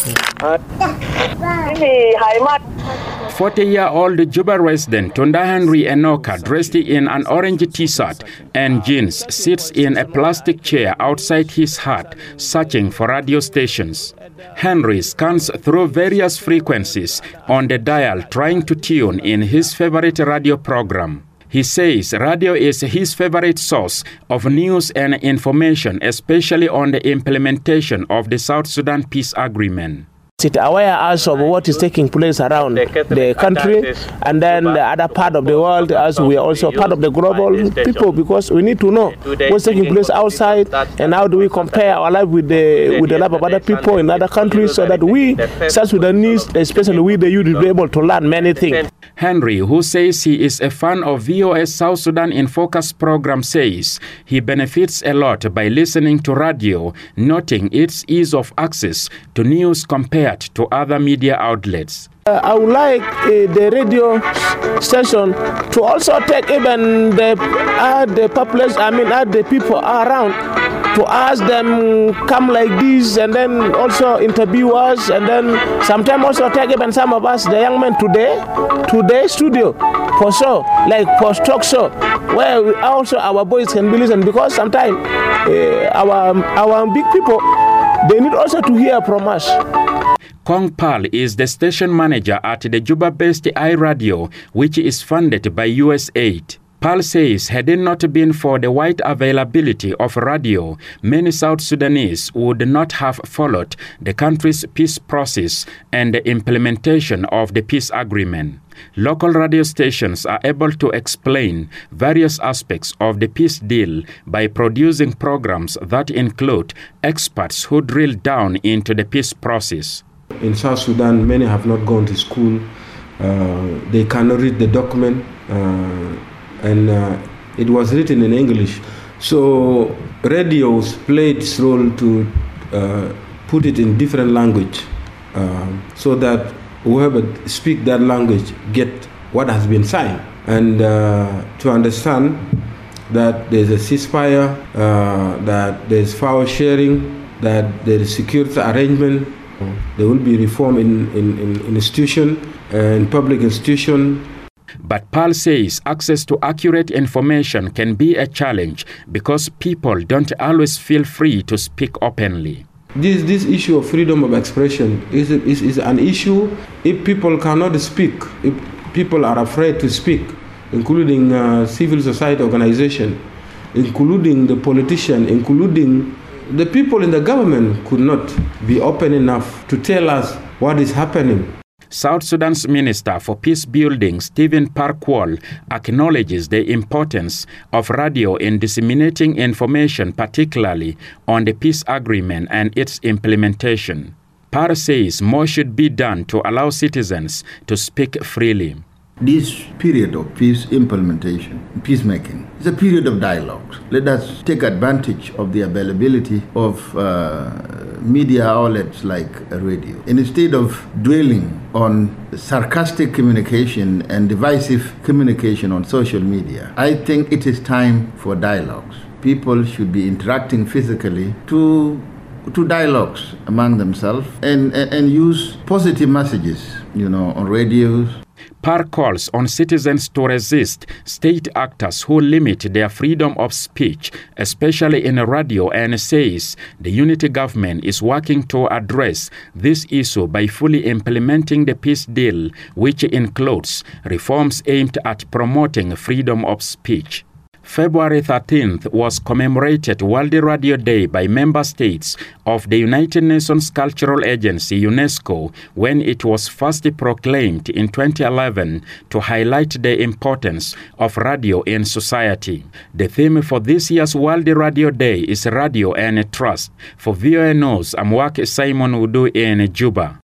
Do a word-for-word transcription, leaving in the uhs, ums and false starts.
forty-year-old Juba resident Tunda Henry Enoka, dressed in an orange t-shirt and jeans, sits in a plastic chair outside his hut, searching for radio stations. Henry scans through various frequencies on the dial, trying to tune in his favorite radio program. He says radio is his favorite source of news and information, especially on the implementation of the South Sudan peace agreement. It aware us of what is taking place around the country and then the other part of the world, as we are also part of the global people, because we need to know what's taking place outside and how do we compare our life with the with the life of other people in other countries, so that we, South Sudanese, especially we the youth, will be able to learn many things. Henry, who says he is a fan of V O S South Sudan in Focus program, says he benefits a lot by listening to radio, noting its ease of access to news compared to other media outlets. Uh, I would like uh, the radio station to also take even the uh, the populace, I mean, uh, the people around, to ask them come like this, and then also interview us, and then sometimes also take even some of us, the young men today, today studio for show, like for talk show, where we also our boys can be listened, because sometimes uh, our our big people, they need also to hear from us. Kong Pal is the station manager at the Juba-based iRadio, which is funded by U S aid. Pal says had it not been for the wide availability of radio, many South Sudanese would not have followed the country's peace process and the implementation of the peace agreement. Local radio stations are able to explain various aspects of the peace deal by producing programs that include experts who drill down into the peace process. In South Sudan, many have not gone to school. Uh, they cannot read the document, uh, and uh, it was written in English. So radios played its role to uh, put it in different language, uh, so that whoever speak that language get what has been signed, and uh, to understand that there's a ceasefire, uh, that there's power sharing, that there is security arrangement. There will be reform in, in, in institution and public institution. But Pal says access to accurate information can be a challenge because people don't always feel free to speak openly. This, this issue of freedom of expression is, is, is an issue if people cannot speak, if people are afraid to speak, including uh, civil society organization, including the politician, including the people in the government could not be open enough to tell us what is happening. South Sudan's Minister for Peace Building, Stephen Parkwall, acknowledges the importance of radio in disseminating information, particularly on the peace agreement and its implementation. Par says more should be done to allow citizens to speak freely. This period of peace implementation, peacemaking, is a period of dialogues. Let us take advantage of the availability of uh, media outlets like radio. And instead of dwelling on sarcastic communication and divisive communication on social media, I think it is time for dialogues. People should be interacting physically to to dialogues among themselves and, and, and use positive messages, you know, on radios. Par calls on citizens to resist state actors who limit their freedom of speech, especially in radio, and says the unity government is working to address this issue by fully implementing the peace deal, which includes reforms aimed at promoting freedom of speech. February thirteenth was commemorated World Radio Day by member states of the United Nations Cultural Agency, UNESCO, when it was first proclaimed in twenty eleven to highlight the importance of radio in society. The theme for this year's World Radio Day is Radio and Trust. For V O A News, I'm Wak Simon Udu in Juba.